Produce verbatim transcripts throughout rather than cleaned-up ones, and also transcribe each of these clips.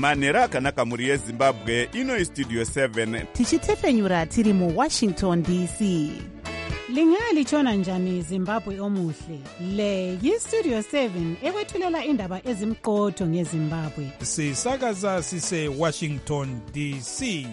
manheru akanaka mhuri yezimbabwe. Ino Studio seven tichitefenyura tiri muWashington D C. Lingalitshona njani Zimbabwe omuhle? Le yiStudio seven ekwethulela indaba ezimqotho ngeZimbabwe. Sisakaza sise Washington D C.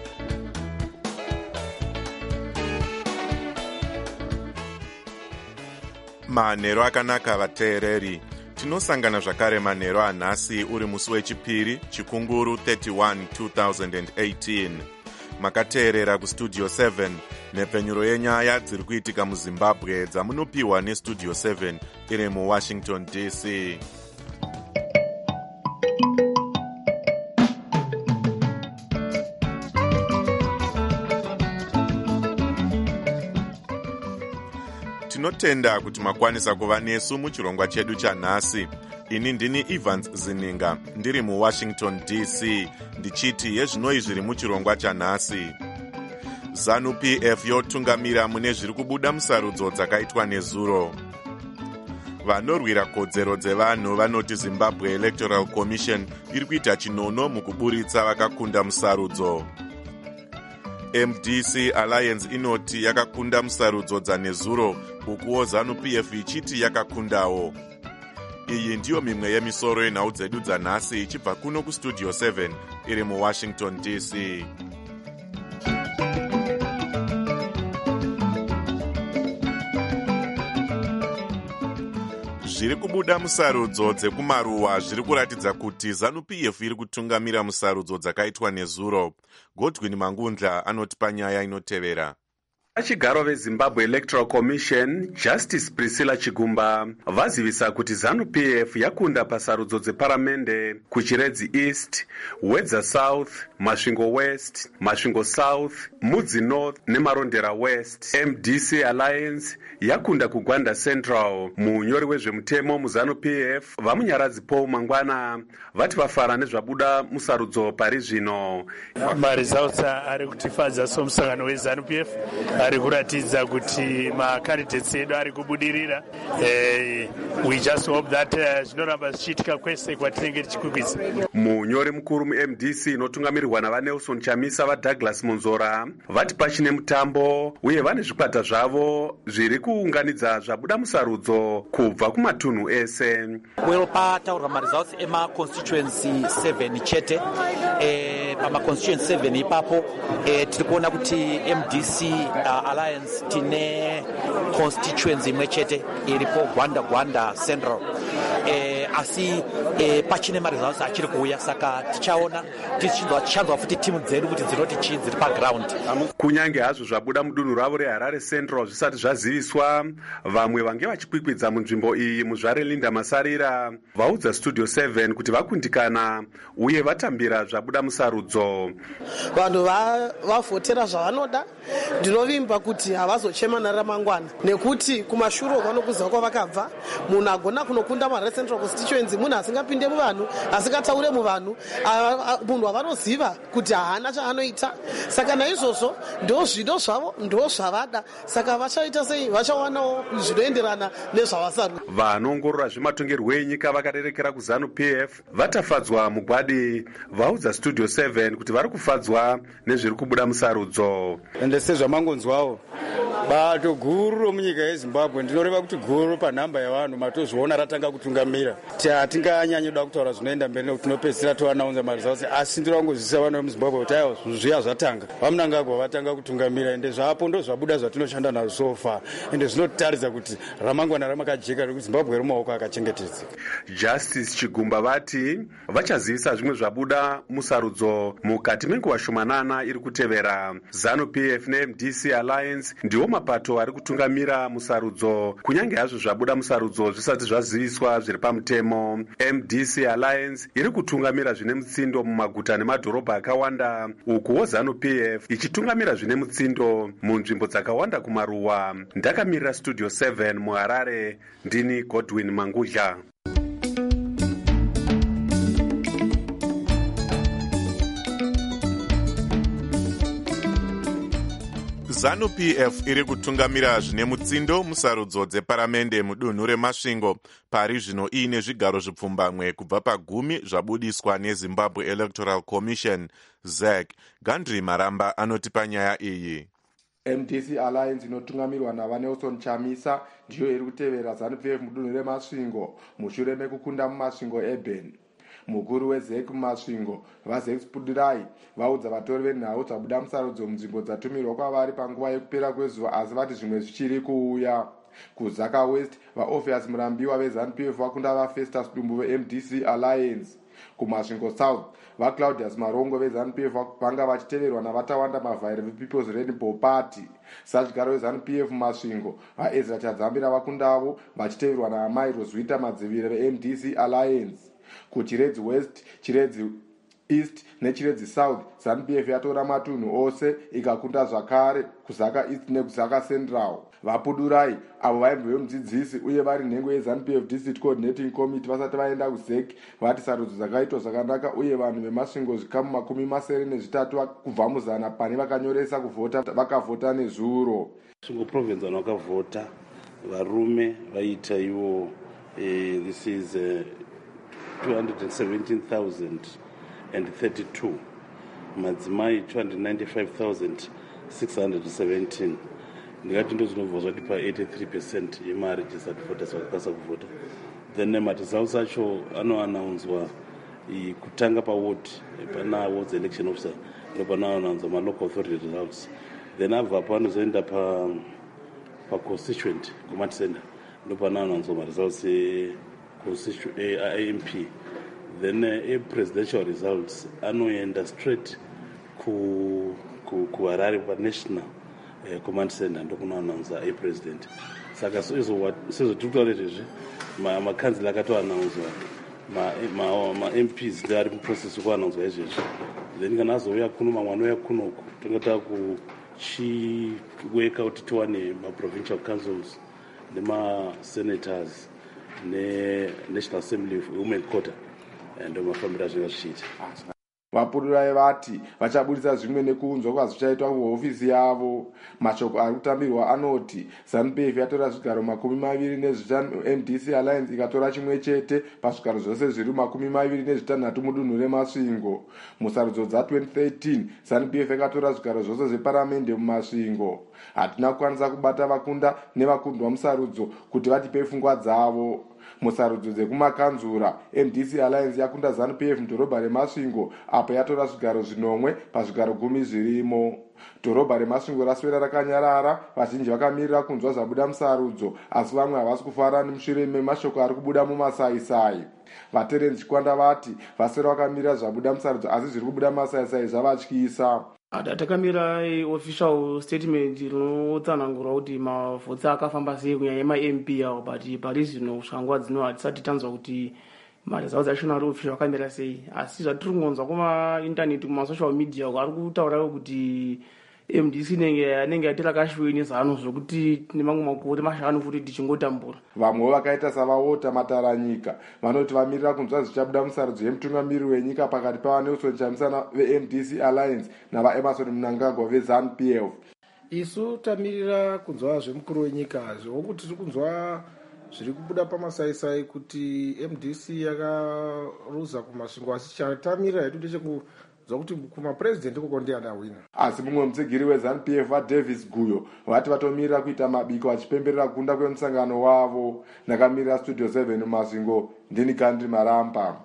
Manheru akanaka vateereri. Tinosangana zvakare manheru anhasi uri musi wechipiri chikunguru thirty-one two thousand eighteen. Makateerera kuStudio seven nepfenyuro yenyaya dziri kuitika muZimbabwe dzamunopiwa neStudio seven iri muWashington D C. Tinotenda kuti makwanisa kuva nesu muchirongwa chedu chanhasi. Ini ndini Evans Zininga ndiri muWashington D C ndichiti yezvinoi zviri muchirongwa chanhasi. ZANU P F yotungamira mune zviri kubuda musarudzo dzakaitwa nezuro. Vanorwira kodzero dzevanhu vanoti Zimbabwe Electoral Commission iri kuita chinono mukuburitsa vakakunda musarudzo. M D C Alliance inoti yakakunda musarudzo dzanezuro, ukuwo ZANU P F ichiti yakakundawo. Iyi ndiyo mimwe yemisoro yenhau dzedu dzanhasi ichibva kuno kuStudio seven iri muWashington D C. Zviri kubuda musarudzo dzekumaruwa zviri kuratidza kuti ZANU P F iri kutungamira musarudzo dzakaitwa nezuro. Godwin Mangundla anotipa nyaya inotevera. Vachigaro veZimbabwe Electoral Commission Justice Priscilla Chigumba vazivisa kuti ZANU P F yakunda pasarudzo dzeparamende kuChiredzi East, Wedza South, Masvingo West, Masvingo South, Mudzi North neMarondera West. M D C Alliance yakunda kuGwanda Central. Munyori wezvemutemo muZANU P F vamunyaradzi Paul Mangwana vati vafara nezvabuda musarudzo pari zvino. Maresults ari kutifadza somusangano weZANU P F ari kuratidza kuti makandidates edu ari kubudirira. Eh, we just hope that zvinoramba uh, zvichiitika kwese kwatinenge tichikwikwidza. Munyori mukuru mu-M D C inotungamirirwa naVanelson Chamisa vaDouglas Munzora vati pachine mutambo uye vane zvikwata zvavo zviri kuunganidza zvabuda musarudzo kubva kumatunhu ese. Well, pataurwa maresults ema constituency seven chete. Eh, pama constituency seven ipapo eh, tiri kuona kuti M D C uh, Alliance tine constituency imwe chete iripo Gwanda Gwanda Central. Eh, asi eh, pachine maresults achiri kuuya saka tichaona tichanzwa futi timu dzedu kuti dzinoti chii dziri paground. Kunyange hazvo zvabuda mudunhu ravo reHarare Central zvisati zvaziviswa, vamwe vange vachikwikwidza munzvimbo iyi muzvare Linda Masarira vaudza Studio seven kuti vakundikana uye vatambira zvabuda musarudzo. Vanhu vavhotera zvavanoda. Ndinovimba kuti havazochemana ramangwana nekuti kumashuro vanokuziva kwavakabva. Munhu agona kunokunda muHarare Central constituency munhu asingapinde muvanhu, asingataure muvanhu, munhu avanoziva kuti haana chaanoita. Saka naizvozvo ndo zvido zvavo ndo zvavada, saka vachaita sei? Vachawanawo zvinoenderana nezvavasarudzwa. Vanoongorora zvematongerwo enyika vakarerekera kuZANU P F vatafadzwa mugwadi vaudza Studio seven kuti vari kufadzwa nezviri kubuda musarudzo. Ende sezvamangonzwawo bato guru romunyika yeZimbabwe, ndinoreva kuti guru panhamba yavanhu matozviona ratanga kutungamira. Hatinganyanyoda kutaura zvinoenda mberi nekuti tinopedzisira toanaunza maresults, asi ndirangozivisa vanhu vemuZimbabwe kuti aiwa zviya zvatanga vamunangagwa vatanga kutungamira ende zvapo ndo zvabuda zvatinoshanda nazvo so far ende zvinotaridza kuti ramangwana ramakajeka rekuti Zimbabwe rumaoko akachengetedzeka. Justice Chigumba vati vachazivisa zvimwe zvabuda musarudzo mukati menguva shomanana iri kutevera. ZANU P F ne-M D C Alliance ndiwo mapato ari kutungamira musarudzo kunyange hazvo zvabuda musarudzo zvisati zvaziviswa zviri pamutemo. M D C Alliance iri kutungamira zvine mutsindo mumaguta nemadhorobha akawanda, ukuwo ZANU P F ichitungamira zvine mutsindo munzvimbo dzakawanda kumaruwa. Ndakamirira Studio seven muHarare, ndini Godwin Mangudla. zanu P F iri kutungamira zvine mutsindo musarudzo dzeparamende mudunhu remasvingo, pari zvino iine zvigaro zvipfumbamwe kubva pagumi zvabudiswa neZimbabwe Electoral Commission Z E C. Gandri Maramba anoti panyaya iyi. M D C Alliance inotungamirwa navanelson Chamisa ndiyo iri kutevera zanu P F mudunhu remasvingo mushure mekukunda mumasvingo eBen. Mukuru weZ E C mumasvingo vaZex Pudirai vaudza vatori venhau dzabuda musarudzo munzvimbo dzatumirwa kwavari panguva yekupera kwezuva, asi vati zvimwe zvichiri kuuya. KuZaka West vaOpheus Murambiwa veZanu P F vakunda vaFestus Dumbu veM D C Alliance. Kumasvingo South vaClaudius Marongo veZanu P F vanga vachiteverwa navatawanda Mavhaire vePeople's Rainbow Party. Sachigaro veZanu P F mumasvingo vaEzra Chadzambira vakundavo vachiteverwa naamai Roswita Madzivire veM D C Alliance. Kuchiredzi West, Chiredzi East neChiredzi South, Zanu P F yatora matunhu ose ikakunda zvakare kuZaka East nekuZaka Central. Vapudurai avo vaibva vemudzidzisi uye vari nhengo yeZanu P F District Coordinating Committee vasati vaenda kuZ E C vati sarudzo dzakaitwa zvakanaka uye vanhu vemasvingo zvikamu makumi masere nezvitatu kubva muzana pane vakanyoresa kuvhota vakavhota nezuro. Svingo province vanhu vakavhota varume vaita ivo eh, this is uh, two hundred seventeen thousand thirty-two, madzimai two hundred ninety-five thousand six hundred seventeen. Ndingati ndo zvinovhozva kuti pa eighty-three percent yemaregistered voters vakakwanisa kuvhota. Then maresults acho anoannounzwa kutanga paward pana wards election officer ndopanoannounzwa malocal authority results. Then abva panozoenda pa pa constituent command center ndopanoannounzwa maresults constituent A M P. Then a presidential results anoenda straight ku ku kuHarare pa national uh, command center ndokunoannounza a president. Saka sezvo sezvo tikutaura izvi makanzila akatoannounzwa ma ma ma M Ps vari muprocess kuannounzwa izvezvi. Then kana azouya kuno mamwe anouya kunoku tongota kuchiweka kuti tiwane ma-provincial councils nema-senators ne-national assembly women quarter ndo mafambira zvinga zvichiita. Vapudurai vati vachabudisa zvimwe nekuunzwa kwazvichaitwa kuhofisi yavo. Mashoko ari kutambirwa anoti Zanu P F yatora zvigaro makumi maviri nezvitanu, M D C Alliance ikatora chimwe chete pazvigaro zvose zviri makumi maviri nezvitanhatu mudunhu remasvingo. Musarudzo dza-twenty thirteen Zanu P F yakatora zvigaro zvose zveparamende mumasvingo. Hatina kukwanisa kubata vakunda nevakundwa musarudzo kuti vatipe pfungwa dzavo. Musarudzo dzekumakanzura M D C Alliance yakunda Zanu P F mudhorobha remasvingo apo yatora zvigaro zvinomwe pazvigaro gumi zvirimo. Dhorobha remasvingo raswera rakanyarara, vazhinji vakamirira kunzwa zvabuda musarudzo, asi vamwe havasi kufara nemushure memashoko ari kubuda mumasaisai. Vatereni Chikwanda vati vaswera vakamirira zvabuda musarudzo, asi zviri kubuda mumasaisai zvavatyisa. Takamira official statement rinotsanangura kuti mavhotsi akafamba sei kunyanya ema-M P awo, but pari zvino shanguva dzino hatisati tanzwa kuti maresults acho ari official akamira sei. Asi zvatiri kungonzwa kumaintaneti kumasocial media ari kutaurawo kuti M D C nenge anenge atira kashweni zano zvokuti nemamwe makore mashanu futi tichingotambura. Vamwe vakaita savaota Mataranyika vanoti vamirira kunzwa zvichabuda musarudzo yemutungamiri wenyika pakati pavaNelson Chamisa veM D C Alliance navaEmerson Mnangagwa veZanu P F. Isu tamirira kunzwa zvemukuru wenyika zvokuti tiri kunzwa zviri kubuda pamasaisai kuti M D C yakaruza kumasvingo, asi chatamirira hedu ndechekuzwa kuti kumapresident uko ndiani awina. Asi mumwe mutsigiri weZanu P F vaDavis Guyo vati vatomirira kuita mabiko vachipemberera kunda kwemusangano wavo. Ndakamirira Studio seven mumasvingo, ndini Gandri Maramba.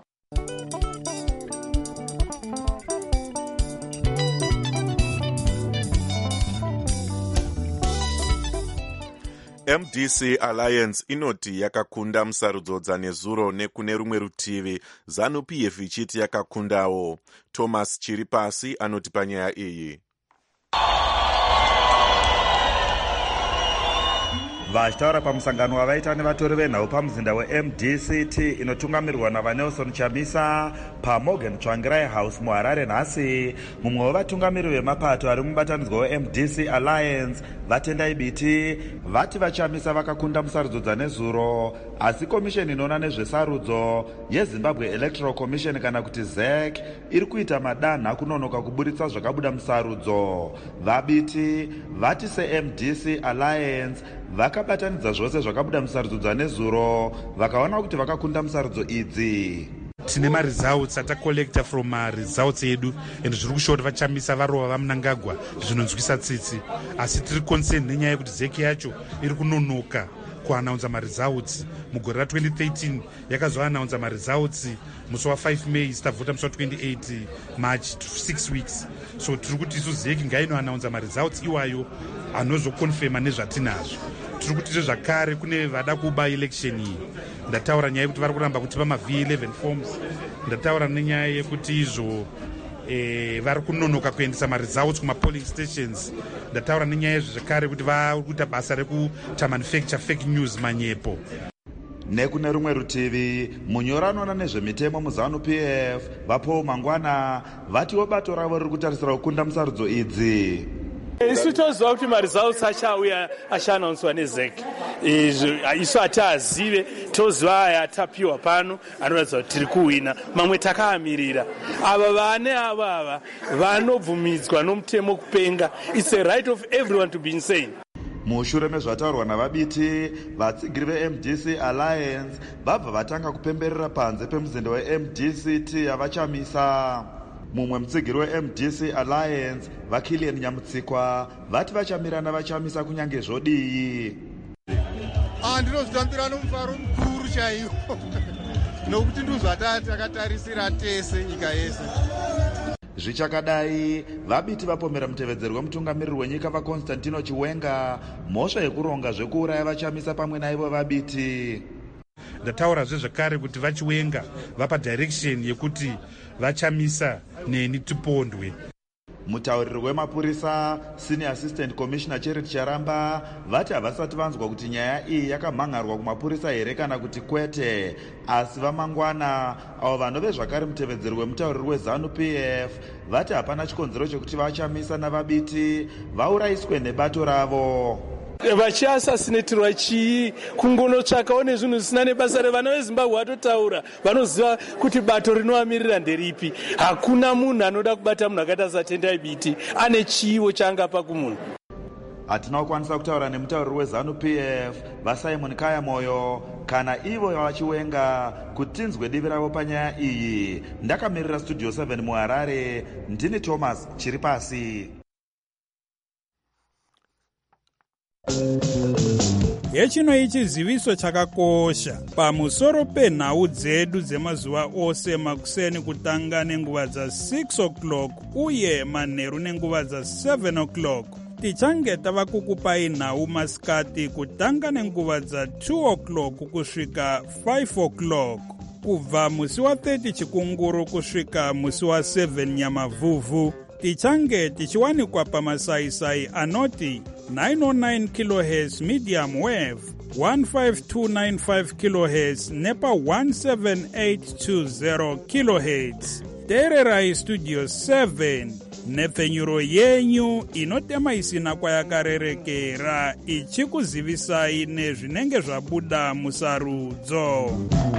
M D C Alliance inoti yakakunda musarudzo dzanezuro nekune rumwe rutivi Zanu P F ichiti yakakundawo. Thomas Chiripasi anoti panyaya iyi. vachitaura pamusangano wavaita nevatori venhau pamuzinda weM D C T inotungamirwa navanelson chamisa paMorgan Tsvangirai House muHarare nhasi, mumwe wevatungamiri vemapato ari mubatanidzwa weM D C Alliance vatendai biti vati vachamisa vakakunda musarudzo dzanezuro, asi komisheni inoona nezvesarudzo yeZimbabwe Electoral Commission kana kuti Z E C iri kuita madanha kunonoka kuburitsa zvakabuda musarudzo. Vabiti vati seM D C Alliance vakabatanidza zvose zvakabuda musarudzo dzanezuro vakaona kuti vakakunda musarudzo idzi. Tine maresults atacollecta from results edu and zviri kushora vachamisa varova vamunangagwa zvinonzwisa tsitsi, asi tiri concerned nenyaya yekuti Z E C yacho iri kunonoka kuanaunza maresults. Mugore ra twenty thirteen yakazoanaunza maresults musi wa5 May, sitavhota musi wa twenty-eight March, six weeks. So tiri kuti isu Z E C ngainoanaunza maresults iwayo anozokonfirma nezvatinazvo. Tiri kuti zvakare kune vada kuba election iyi. Ndataura nyaya yekuti vari kuramba kutipa ma-V eleven forms. Ndataura nenyaya yekuti izvo eh, vari kunonoka kuendesa maresults kuma-polling stations. Ndataura nenyaya yezvo zvakare kuti vari kuita basa rekuita manufacture fake news manyepo. Nekune rumwe rutivi, munyori anoona nezvemitemo muZANU-P F vaPaul Mangwana vatiwo bato ravo riri kutarisira kukunda musarudzo idzi. Isu toziva kuti maresults achauya achaanaunswa neZ E C. Isu hatiazive, toziva aya atapiwa pano anoratidza kuti tiri kuwina, mamwe takaamirira. Ava vane ava ava vanobvumidzwa nomutemo kupenga. It's a right of everyone to be insane. Mushure mezvataurwa navabiti, vatsigiri veM D C Alliance vabva vatanga kupemberera panze pemuzinda weM D C T yavachamisa. Mumwe mutsigiri weM D C Alliance vaKillian Nyamutsikwa vati vachamirana vachamisa kunyange zvodii. Ndinozvitambira nomufaro mukuru chaiwo nokuti ndozvatati takatarisira tese nyika yese. Zvichakadai, vabiti vapomera mutevedzeri wemutungamiriri wenyika vaConstantino Chiwenga mhosva yekuronga zvekuuraya vachamisa pamwe naivo vabiti. Ndataurazve zvakare kuti vaChiwenga vapa direction yekuti vachamisa neni tipondwe. Mutauriri wemapurisa Senior Assistant Commissioner Charity Charamba vati havasati vanzwa kuti nyaya iyi yakamhangarwa kumapurisa here kana kuti kwete, asi vaMangwana avo vanove zvakare mutevedzeri wemutauriri weZANU-P F vati hapana chikonzero chekuti vachamisa navabiti vaurayiswe nebato ravo. Vachiasasinatirwa chii kungonotsvakawo nezvinhu zvisina nebasa revana veZimbabwe vatotaura, vanoziva kuti bato rinovamirira nderipi. Hakuna munhu anoda kubata munhu akaita satendai biti, ane chiivo chaangapa kumunhu. Hatina kukwanisa kutaura nemutauriri weZANU-P F vaSimon Kayamoyo kana ivo vaChiwenga kuti tinzwe divi ravo panyaya iyi. Ndakamirira Studio seven muHarare, ndini Thomas Chiripasi. Hechino ichiziviso chakakosha pamusoro penhau dzedu dzemazuva ose makuseni kutanga nenguva dza-six o'clock uye manheru nenguva dza-seven o'clock. Tichange tava kukupai nhau masikati kutanga nenguva dza-two o'clock kusvika five o'clock. Kubva musi wa thirty Chikunguru kusvika musi wa seven Nyamavhuvhu. Tichange tichiwanikwa pamasaisai anoti nine oh nine kilohertz medium wave, one five two nine five kilohertz nepa one seven eight two zero kilohertz. Teererai Studio seven nepfenyuro yenyu inotema isina kwayakarerekera ichikuzivisai nezvinenge zvabuda musarudzo.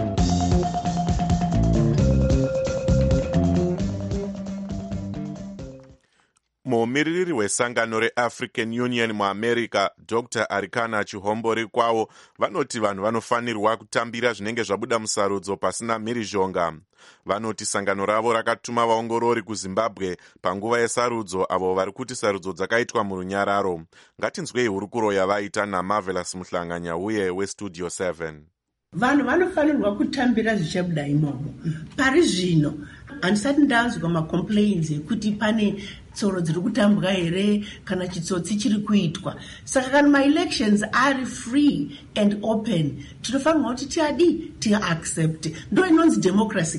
Mumiririri wesangano reAfrican Union muAmerica Doctor Arikana Chihombori kwavo vanoti vanhu vanofanirwa kutambira zvinenge zvabuda musarudzo pasina mhirizhonga. Vanoti sangano ravo rakatuma vaongorori kuZimbabwe panguva yesarudzo avo vari kuti sarudzo dzakaitwa murunyararo. Ngatinzwei hurukuro yavaita naMarvelous Muhlanganya uye weStudio seven. Vanhu vanofanirwa kutambira zvichabuda imomo. Pari zvino handisati ndanzwa macomplaints ekuti pane tsoro dziri kutambwa here kana chitsotsi chiri kuitwa. Saka kana maelections ari free and open, tinofanirwa kuti tiadi tia accept. Ndo inonzi democracy ka.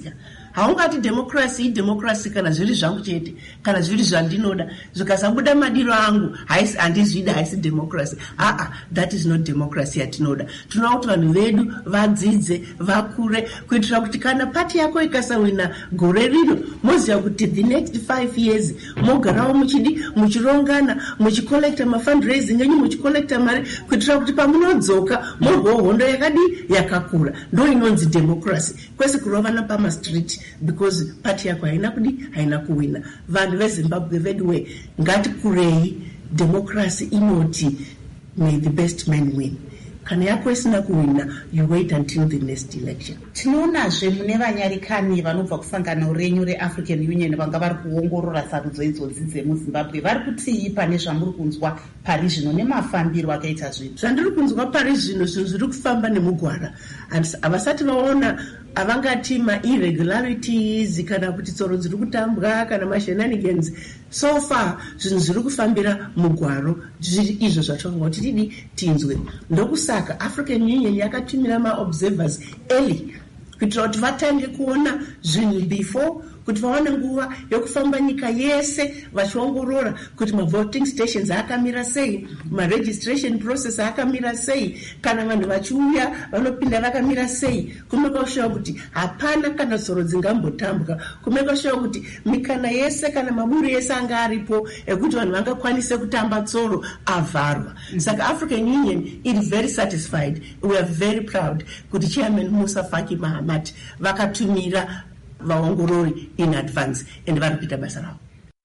haungati democracy idemocracy kana zviri zvangu chete kana zviri zvandinoda zvikasabuda madiro angu handizvida haisi democracy. Aa, that is not democracy yatinoda. Tinoda kuti vanhu vedu vadzidze vakure kuitira kuti kana pati yako ikasawina gore rino moziva kuti the next five years mogarawo muchidi muchirongana muchikolekta mafundraising enyu muchikolekta mari kuitira kuti pamunodzoka morwawo hondo yakadi yakakura. Ndo inonzi democracy, kwese kurovana pamastreet because pati yako haina kudi haina kuwina. Vanhu veZimbabwe veduwe ngatikurei. Democracy inoti may the best man win. Kana yako isina kuwina, you wait until the next election. Tinoonazve mune vanyarikani vanobva kusangano renyu reAfrican Union vanga vari kuongorora sarudzo idzodzi dzemuZimbabwe. Vari kutii pane zvamuri kunzwa pari zvino nemafambiro akaita zvinhu? Zvandiri kunzwa pari zvino zvinhu zviri kufamba nemugwara. Havasati vaona avangati ma-irregularities kana kuti tsoro dziri kutambwa kana ma-shenanigans. So far zvinhu zviri kufambira mugwaro zviri izvo zvatonga kuti tidi tinzwe. Ndokusaka African Union yakatumira ma-observers early kuitira kuti vatange kuona zvinhu before kuti vaone nguva yokufamba nyika yese vachiongorora kuti ma-voting stations akamira sei, ma-registration process akamira sei, kana vanhu vachiuya vanopinda vakamira sei, kumeka kushuwa kuti hapana kana tsoro dzingambotambwa, kumeka kushuwa kuti mikana yese kana maburi yese anga aripo ekuti vanhu vangakwanise kutamba tsoro avharwa. Saka African Union is very satisfied. We are very proud kuti Chairman Musa Faki Mahamat vakatumira vaongorori in advance and vari kuita basa ravo.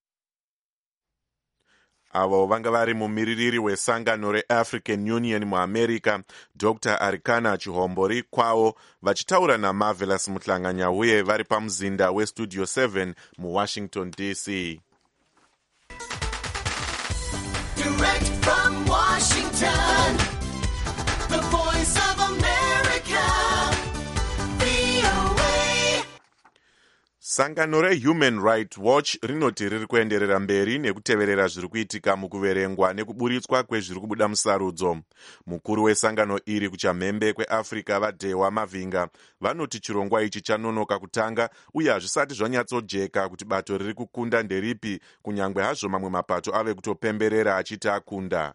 Avo vanga vari mumiririri wesangano reAfrican Union muAmerica Doctor Arikana Chihombori kwavo vachitaura naMarvelous Muhlanganya uye vari pamuzinda weStudio seven muWashington D C. Direct from Washington, the voice of America, V O A. Sangano reHuman Rights Watch rinoti riri kuenderera mberi nekuteverera zviri kuitika mukuverengwa nekuburitswa kwezviri kubuda musarudzo. Mukuru wesangano iri kuchamhembe kweAfrica vaDhewa Mavinga vanoti chirongwa ichi chanonoka kutanga uye hazvisati zvanyatsojeka kuti bato riri kukunda nderipi, kunyangwe hazvo mamwe mapato ave kutopemberera achiti akunda.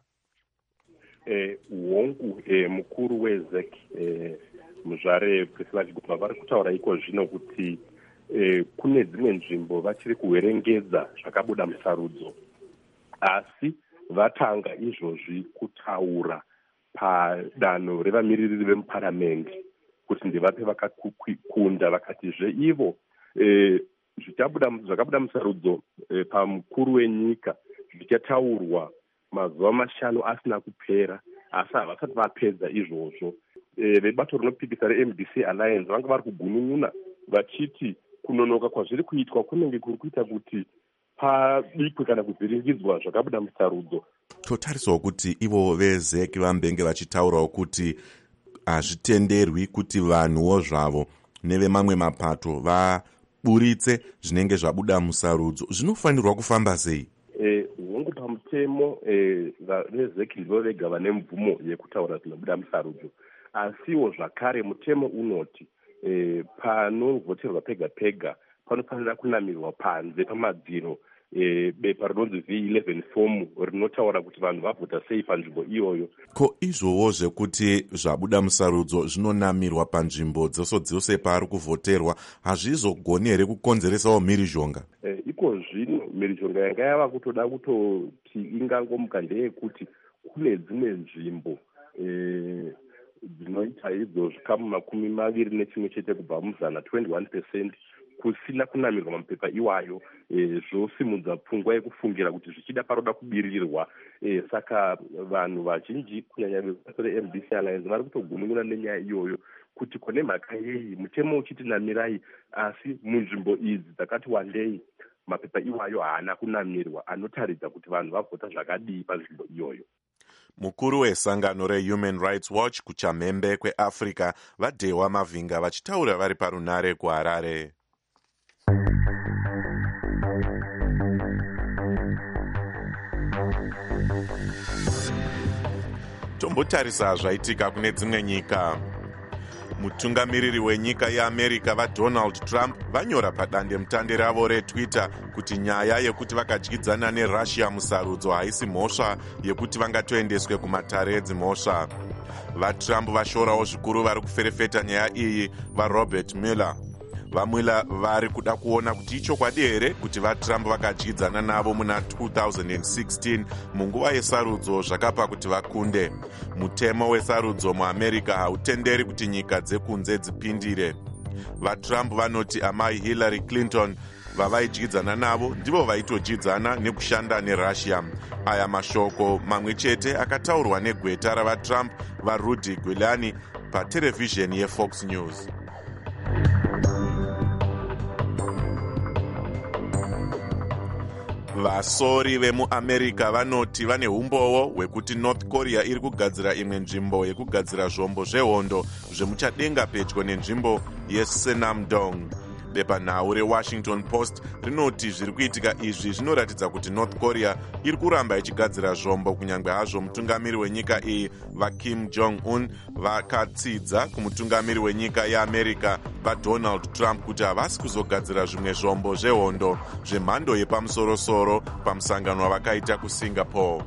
Eh, uongu eh, mukuru wezek eh, muzvare Priscilla Chigumba vari kutaura iko zvino kuti Eh, kune dzimwe nzvimbo vachiri kuverengedza zvakabuda musarudzo, asi vatanga izvozvi kutaura padanho revamiririri vemuparamende kuti ndivape vakakunda, vakatizve ivo eh, zvakabuda musarudzo eh, pamukuru wenyika zvichataurwa mazuva mashanu asina kupera, asi havasati vapedza izvozvo. Eh, vebato rinopikisa reM D C Alliance vanga vari kugunun'una vachiti kunonoka kwazviri kuitwa kunenge kuri kuita kuti pabikwe kana kuvhiringidzwa zvakabuda musarudzo. Totarisawo kuti ivo vezeki vambenge vachitaurawo kuti hazvitenderwi kuti vanhuwo zvavo nevemamwe mapato vaburitse zvinenge zvabuda musarudzo. Zvinofanirwa kufamba sei? Eh, hongu pamutemo eh, vezeki ndivo vega vane mvumo yekutaura zvinobuda musarudzo, asiwo zvakare mutemo unoti E, panovhoterwa pega pega panofanira kunamirwa panze pamadziro e, bepa rinonzi V eleven fomu rinotaura kuti vanhu vavhota sei panzvimbo iyoyo. Ko izvowo zvekuti zvabuda musarudzo zvinonamirwa panzvimbo dzose dzose paari kuvhoterwa hazvizogoni here kukonzeresawo mhirizhonga? E, iko zvino mhirizhonga yanga yava kutoda kutoti ingangomuka ndeyekuti kune dzimwe nzvimbo e, dzinoita idzo zvikamu makumi maviri nechimwe chete kubva muzana twenty-one percent kusina kunamirwa mapepa iwayo, e, zvosimudza pfungwa yekufungira kuti zvichida paroda kubirirwa. E, saka vanhu vazhinji kunyanya vebato reM D C Alliance vari kutogunun'una nenyaya iyoyo kuti kune mhaka yei mutemo uchiti namirai, asi munzvimbo idzi dzakati wandei mapepa iwayo haana kunamirwa anotaridza kuti vanhu vavhota zvakadii panzvimbo iyoyo. Mukuru wesangano reHuman Rights Watch kuchamhembe kweAfrica vaDhewa Mavinga vachitaura vari parunare kuHarare. Tombotarisa zvaitika kune dzimwe nyika. Mutungamiriri wenyika yeamerica vadonald trump vanyora padandemutande ravo retwitter kuti nyaya yekuti vakadyidzana nerussia musarudzo haisi mhosva yekuti vangatoendeswe kumatare edzimhosva. vatrump vashorawo zvikuru vari kuferefeta nyaya iyi varobert mueller. vamueller vari kuda kuona kuti ichokwadi here kuti vatrump vakadyidzana navo muna two thousand sixteen munguva yesarudzo zvakapa kuti vakunde. mutemo wesarudzo muamerica hautenderi kuti nyika dzekunze dzipindire. vatrump vanoti amai hillary clinton vavaidyidzana navo ndivo vaitodyidzana nekushanda nerussia. aya mashoko mamwe chete akataurwa negweta ravatrump varudy giuliani paterevhizheni yefox news. vasori vemuamerica vanoti vane umbowo hwekuti north korea iri kugadzira imwe nzvimbo yekugadzira zvombo zvehondo zvemuchadenga pedyo nenzvimbo yesenamdong. bepanhau rewashington post rinoti zviri kuitika izvi zvinoratidza kuti north korea iri kuramba ichigadzira zvombo kunyange hazvo mutungamiri wenyika iyi vakim jong un vakatsidza kumutungamiri wenyika yeamerica vadonald trump kuti havasi kuzogadzira zvimwe zvombo zvehondo zvemhando yepamusorosoro pamusangano wavakaita kusingapore.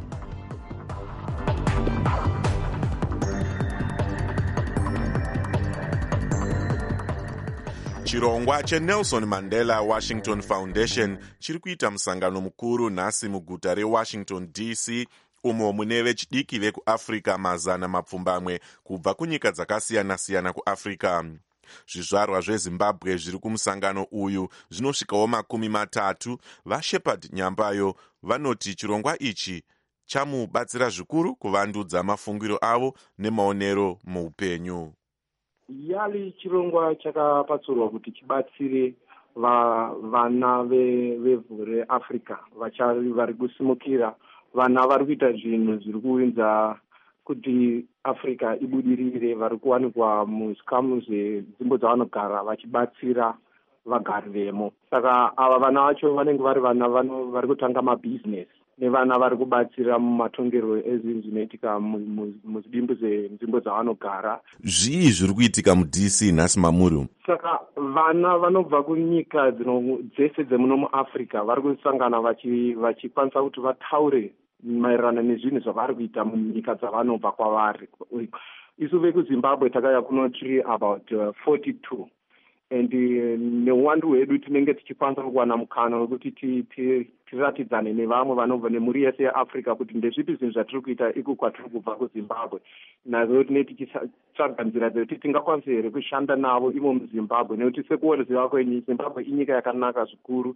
chirongwa chenelson mandela washington foundation chiri kuita musangano mukuru nhasi muguta rewashington d c umo mune vechidiki vekuafrica mazana mapfumbamwe kubva kunyika dzakasiyana-siyana kuafrica. zvizvarwa zvezimbabwe zviri kumusangano uyu zvinosvikawo makumi matatu. vashepard nyambayo vanoti chirongwa ichi chamubatsira zvikuru kuvandudza mafungiro avo nemaonero muupenyu. yali chirongwa chakapatsurwa kuti chibatsire va, vana vevhu reafrica vachari vari kusimukira, vana vari kuita zvinhu zviri kuinza kuti africa ibudirire, vari kuwanikwa muzvikamu zvezimbo dzavanogara vachibatsira vagari vemo. Saka ava vana vacho vanenge vari vana vari kutanga mabhizinesi nevana vari kubatsira mumatongero ezvinhu zvinoitika muzvidimbu zenzvimbo dzavanogara. zvii zviri kuitika mud c nhasi mamuri? Saka vana vanobva kunyika dzese dzemuno muafrica vari kusangana vachikwanisa kuti vataure maererano nezvinhu zvavari kuita munyika dzavanobva kwavari. isu vekuzimbabwe takauya kuno tiri about uh, forty-two and uh, neuwandu hwedu tinenge tichikwanisa kuwana mukana wekuti tiratidzane nevamwe vanobva nemhuri yese yeafrica kuti ndezvipi zvinhu zvatiri kuita iku kwatiri kubva kuzimbabwe, nazvo tine tichitsvaga nzira dzekuti tingakwanisa here kushanda navo imo muzimbabwe, nekuti sekuoneziva kwenyu zimbabwe inyika yakanaka zvikuru.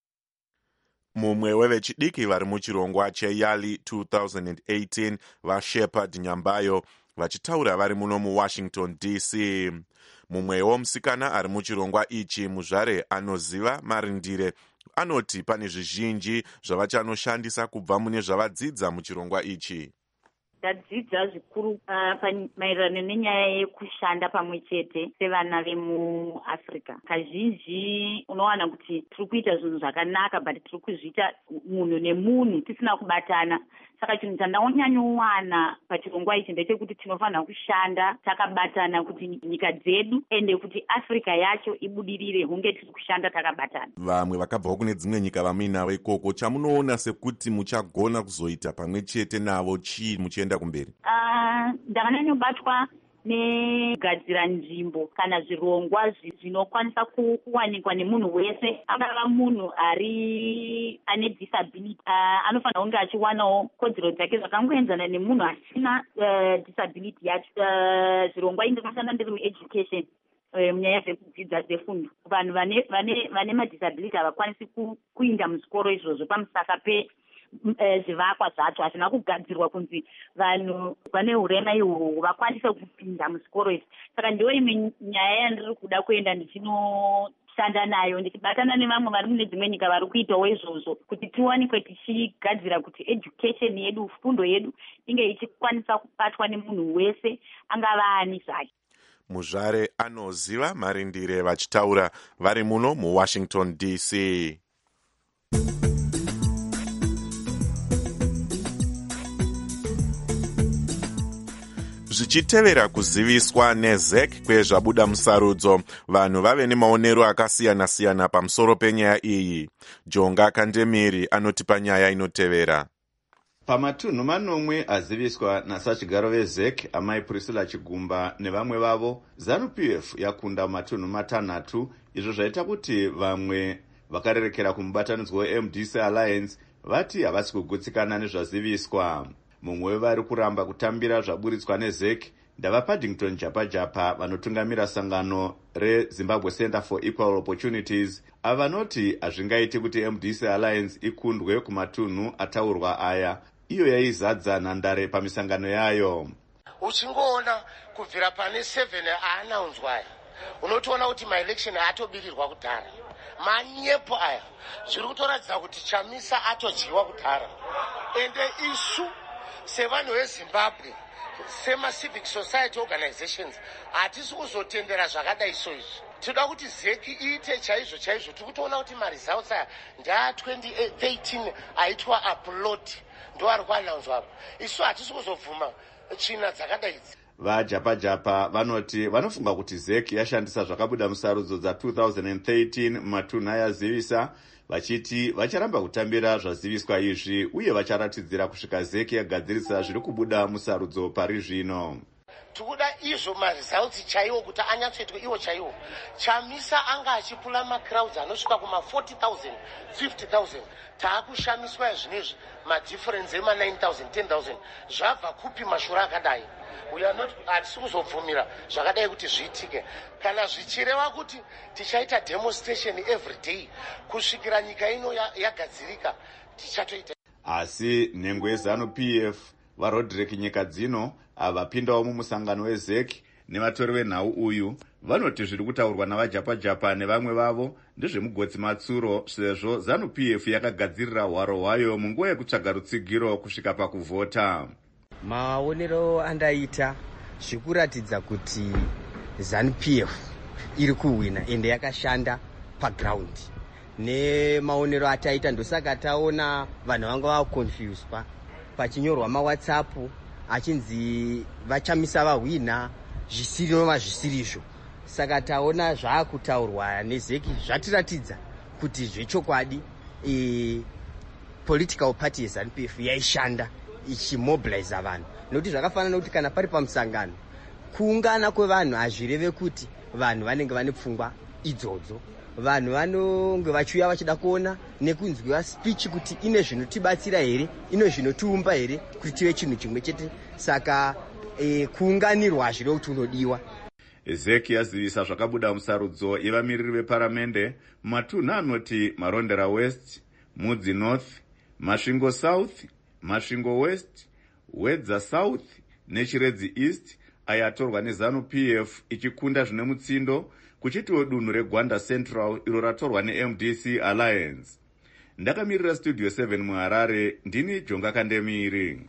mumwe wevechidiki vari muchirongwa cheyali two thousand eighteen vashepard nyambayo vachitaura vari muno muwashington d c. mumwewo musikana ari muchirongwa ichi muzvare anoziva marindire anoti pane zvizhinji zvavachanoshandisa kubva mune zvavadzidza muchirongwa ichi. tadzidza zvikuru uh, maererano nenyaya yekushanda pamwe chete sevana vemuafrica. kazhinji unowana kuti tiri kuita zvinhu zvakanaka but tiri kuzviita munhu nemunhu tisina kubatana. saka chinhu chandanyanyowwana pachirongwa ichi ndechekuti tinofanira kushanda takabatana kuti nyika dzedu ende kuti africa yacho ibudirire hunge tiri kushanda takabatana. vamwe vakabvawo kune dzimwe nyika vamuinavo ikoko, chamunoona sekuti muchagona kuzoita pamwe chete navo chii muchienda kumberi? Uh, ndakanyanyobatwa negadzira nzvimbo kana zvirongwa zvinokwanisa kuwanikwa nemunhu wese, angava munhu ari ane disability uh, anofanira kunge achiwanawo kodzero dzake zvakangoenzana nemunhu asina uh, disability yacho. uh, zvirongwa inge zvinoshanda ndiri mueducation munyaya dzekudzidza dzefundo. vanhu vane vane vane madisability havakwanisi kuinda muzvikoro izvozvo pamusaka pe zvivakwa zvacho hazvina kugadzirwa kunzi vanhu vane urema ihwohwo vakwanise kupinda muzvikoro izvi. saka ndiyo imwe nyaya yandiri kuda kuenda ndichinoshanda nayo ndichibatana nevamwe vari mune dzimwe nyika vari kuitawo izvozvo kuti tiwanikwe tichigadzira kuti education yedu, fundo yedu inge ichikwanisa kubatwa nemunhu wese angava ani zvake. muzvare anoziva marindire vachitaura vari muno muwashington d c. zvichitevera kuziviswa nezek kwezvabuda musarudzo, vanhu vave nemaonero akasiyana-siyana pamusoro penyaya iyi. Jonga Kandemiri anotipa nyaya inotevera. Pamatunhu manomwe aziviswa nasachigaro vezek amai Priscilla Chigumba nevamwe vavo, ZANU-P F yakunda matunhu matanhatu, izvo zvaita kuti vamwe vakarerekera kumubatanidzwa we-M D C Alliance vati havasi kugutsikana nezvaziviswa. Mumwe wevari kuramba kutambira zvaburitswa nezek ndava Paddington Japa Japa vanotungamira sangano reZimbabwe Center for Equal Opportunities, ava vanoti hazvingaiti kuti M D C Alliance ikundwe kumatunhu ataurwa aya, iyo yaizadza nhandare pamisangano yayo. Uchingoona kubvira pane seven aanaunzwa aya, unotoona kuti maelection atobirirwa kudhara. Manyepo aya zviri kutoratidza kuti Chamisa atodyiwa kudhara. Ende isu sevanhu veZimbabwe, sema civic society organizations, hatisi kuzotendera zvakadai so izvi. Tinoda kuti zeki iite chaizvo chaizvo. Tiri kutoona kuti maresults aya ndaa twenty thirteen aitwa upload ndo ari kuanaunzwa apo. Isu hatisi kuzobvuma china dzakadai idzi. VaJapa Japa vanoti vanofunga kuti zek yashandisa zvakabuda musarudzo dza two thousand thirteen mumatunhu ayazivisa, vachiti vacharamba kutambira zvaziviswa izvi uye vacharatidzira kusvika zek yagadzirisa zviri kubuda musarudzo pari zvino. Tikuda izvo maresults chaiwo kuti anyatsoitwa iwo chaiwo. Chamisa anga achipula macrowds anosvika kuma forty thousand, fifty thousand. Taakushamiswa zvinezvi madifference ema nine thousand, ten thousand. Zvabva kupi mashura akadai. We are not hatisi kuzobvumira zvakadai kuti zviitike. Kana zvichireva kuti tichaita demonstration every day kusvikira nyika ino yagadzirika, tichatoita. Asi nhengo yeZANU-P F vaRodrick nyika dzino avapindawo mumusangano wezek nevatori venhau uyu vanoti zviri kutaurwa navaJapa Japa nevamwe vavo ndezvemugodzi matsuro, sezvo ZANU-P F yakagadzirira hwaro hwayo munguva yekutsvaga rutsigiro kusvika pakuvhota. Maonero andaita zvikuratidza kuti ZANU-P F iri kuhwina ende yakashanda paground. Nemaonero ataita ndosaka taona vanhu vanga vakonfused pachinyorwa maWhatsApp achinzi vachamisa vahwina zvisiriva zvisirizvo. Saka taona zvaakutaurwa nezeki zvatiratidza kuti zvechokwadi e, political party yeZANU-P F yaishanda ichimobilize vanhu. Nokuti zvakafanana kuti kana pari pamusangano kuungana kwevanhu hazvireve kuti vanhu vanenge vane pfungwa idzodzo. Vanhu vanonge vachiuya vachida kuona nekunzwiwa speech kuti ine zvinotibatsira here, ine zvinotiumba here kuti tive chinhu chimwe chete. Saka e, kuunganirwa hazvirevi kuti unodiwa. zek yazivisa zvakabuda musarudzo yevamiriri veparamende mumatunhu anoti Marondera West, Mudzi North, Masvingo South, Masvingo West, Wedza South neChiredzi East, ayatorwa neZANU-P F ichikunda zvine mutsindo, kuchitiwo dunhu reGwanda Central iro ratorwa neM D C Alliance. Ndakamirira Studio seven muHarare, ndini Jonga Kandemiri.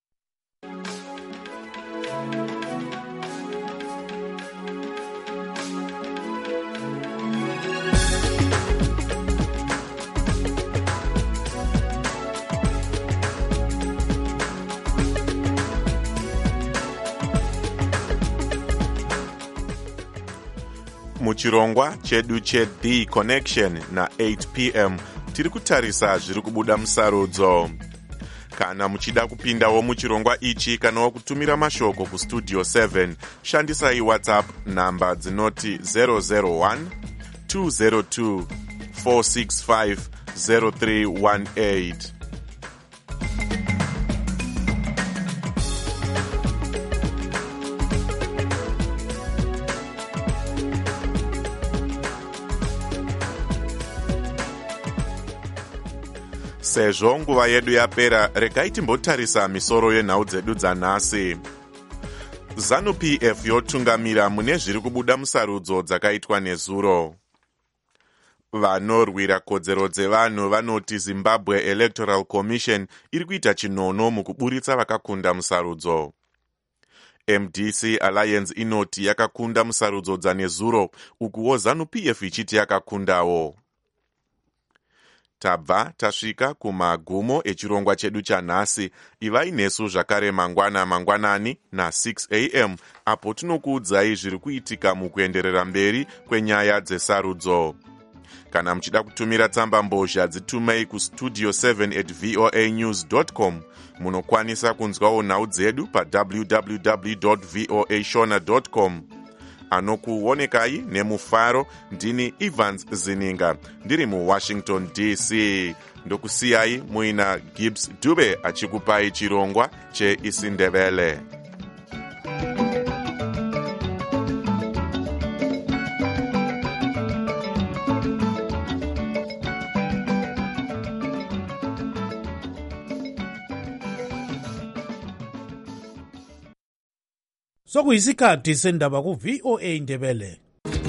Muchirongwa chedu cheThe Connection na eight p m tiri kutarisa zviri kubuda musarudzo. Kana muchida kupindawo muchirongwa ichi kana wakutumira mashoko kustudio seven, shandisai WhatsApp namba dzinoti zero zero one, two zero two, four six five, zero three one eight. Sezvo nguva yedu yapera, regai timbotarisa misoro yenhau dzedu dzanhasi. ZANU-P F yotungamira mune zviri kubuda musarudzo dzakaitwa nezuro. Vanorwira kodzero dzevanhu vanoti Zimbabwe Electoral Commission iri kuita chinono mukuburitsa vakakunda musarudzo. M D C Alliance inoti yakakunda musarudzo dzanezuro, ukuwo ZANU-P F ichiti yakakundawo. tabva tasvika kumagumo echirongwa chedu chanhasi. Ivai nesu zvakare mangwana mangwanani na-six a m apo tinokuudzai zviri kuitika mukuenderera mberi kwenyaya dzesarudzo. Kana muchida kutumira tsamba mbozha dzitumei kustudio seven at voa news dot com. Munokwanisa kunzwawo nhau dzedu pa w w w dot voa shona dot com. Anokuonekai nemufaro ndini Evans Zininga ndiri muWashington D C. Ndokusiyai muina Gibbs Dube achikupai chirongwa cheIsindebele. Sokuyisikhathi sendaba ku V O A Ndebele.